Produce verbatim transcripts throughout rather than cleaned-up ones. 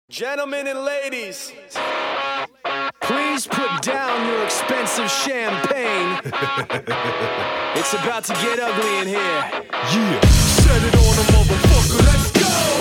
Gentlemen and ladies, please put down your expensive champagne. It's about to get ugly in here. Yeah, set it on a motherfucker, let's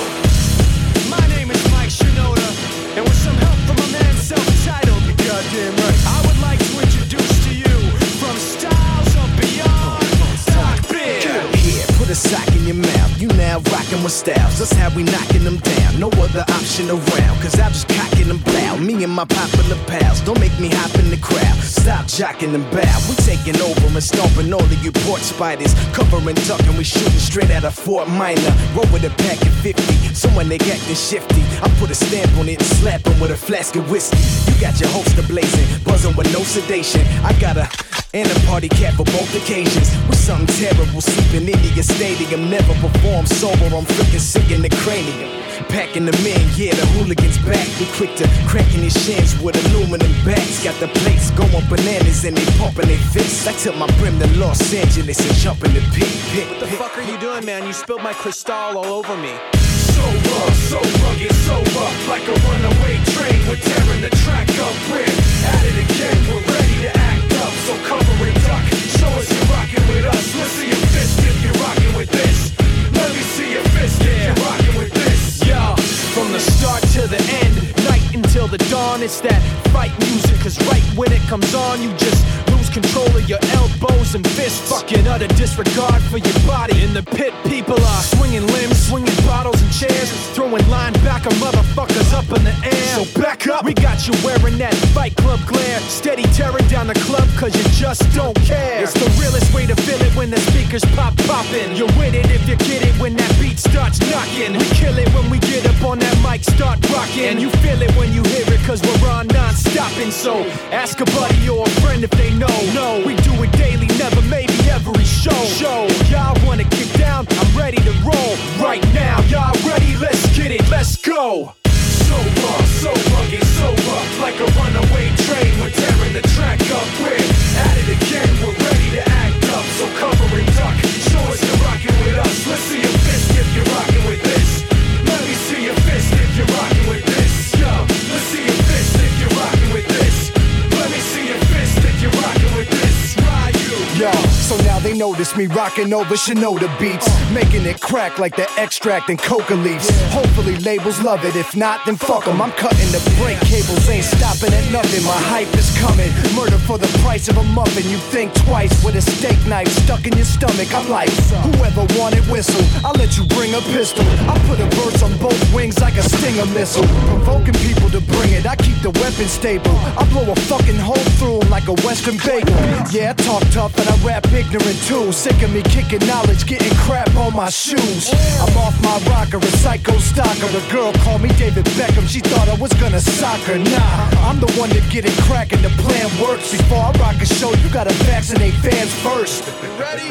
go! My name is Mike Shinoda, and with some help from a man self-titled, you goddamn right, I would like to introduce to you, from styles of beyond, Doc Beer. Here, put a sock in your mouth, you now rockin' with styles, that's how we knockin' them down, no other option around, cause I'm just cockin' them blow, me and my popular pals, don't make me hop in the crowd, stop jockin' and bow, we taking over and stomping all of you port spiders, covering duckin', we shooting straight out of Fort Minor, roll with a pack of fifty, someone they actin' shifty, I put a stamp on it and slap 'em with a flask of whiskey, you got your holster blazing, buzzing with no sedation, I got a and a party cat for both occasions. With something terrible, sleeping in your stadium. Never perform sober, I'm freaking sick in the cranium. Packing them in, yeah, the hooligans back. We quick to cracking his shins with aluminum bats. Got the plates going bananas and they pumping their fists. I took my brim to Los Angeles and jump in the pit, pit. What the fuck are you doing, man? You spilled my Cristal all over me. So raw, so rugged, so rough, like a runaway train. We're tearing the track up, we're at it again. We're ready to act up, so cover and duck. Show us you're rocking with us. Let's see your fist if you're rocking with this. Let me see your fist if you're rocking with this. Yo, from the start to the end, night until the dawn, it's that fight music. Cause right when it comes on, you just lose control of your elbows and fists. Fucking utter disregard for your body. In the pit, people are swinging limbs, swinging bottles and chairs, throwing linebacker motherfuckers up in the air. So back up. We got you wearing that Fight Club glare, steady tearing down the club cause you just don't care. It's the realest way to feel it when the speakers pop poppin'. You're with it if you get it when that beat starts knocking. We kill it when we get up on that mic, start rocking. And you feel it when you hear it cause we're on non-stopping. So ask a buddy or a friend if they know. No, we do it daily, never maybe every show. Show, y'all wanna kick down? I'm ready to roll right now. Y'all ready? Let's get it, let's go. So raw, so rugged, so rough, like a runaway train. We're tearing the track up, we're at it again. We're ready to act up, so cover and duck. Show us you're rocking with us. Let's see your fist if you're rocking with this. Let me see your fist if you're rocking with this. Yo, let's see your fist if you're rocking with this. Let me see your fist if you're rocking with this. Ryu. Yo, so now they notice me rocking over Shinoda beats, making it crack like the extract in coca leaves. Hopefully labels love it, if not then fuck 'em. I'm cutting the brake cables, ain't stopping at nothing. My hype is coming, murder for the price of a muffin. You think twice with a steak knife stuck in your stomach. I'm like, whoever wanted whistle, I'll let you bring a pistol. I put a burst on both wings like a Stinger missile, provoking people to bring it. I keep the weapon stable, I blow a fucking hole through 'em like a Western bagel. Yeah, I talk tough and I rap ignorant too. Sick of me kicking knowledge, getting crap on my shoes. I'm off my rocker, a psycho stalker. A girl called me David Beckham, she thought I was gonna sock her. Nah, I'm the one to get it crackin', the plan works. Before I rock a show, you gotta vaccinate fans first. Ready?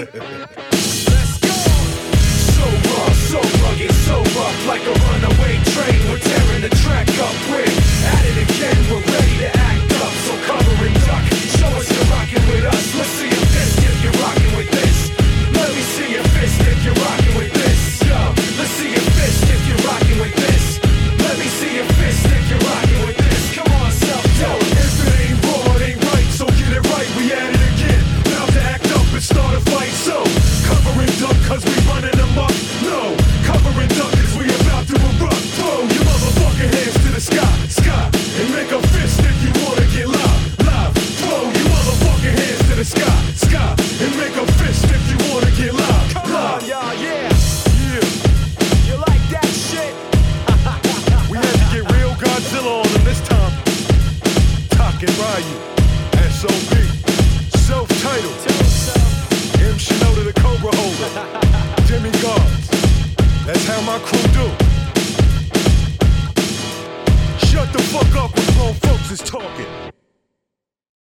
Let's go! So raw, so rugged, so rough, like a runaway train. We're tearing the track up, we're at it again. We're ready to act up, so cover and duck. Show us you're rocking with us. Let's see your fist if you're rocking with this. Let me see your fist if you're rocking with this. Yo, let's see your fist if you're rocking with this. Let me see your fist if you're rocking with this. Come on, self, yo, if it ain't raw, it ain't right, so get it right. We at it again, about to act up and start a fight. So cover and duck cause we running them up. No, cover and duck cause we about to erupt. Throw your motherfucking hands to the sky, sky, and make a fist if you wanna get live, live. Throw your motherfucking hands to the sky, sky, and make a fist if you wanna get live, Come live. on, y'all, yeah. Yeah, You like that shit? we had to get real Godzilla on them this time. Talking Ryu, S O B, self-titled, M. Shinoda the Cobra holder, demigods. That's how my crew do. Shut the fuck up when grown folks is talking.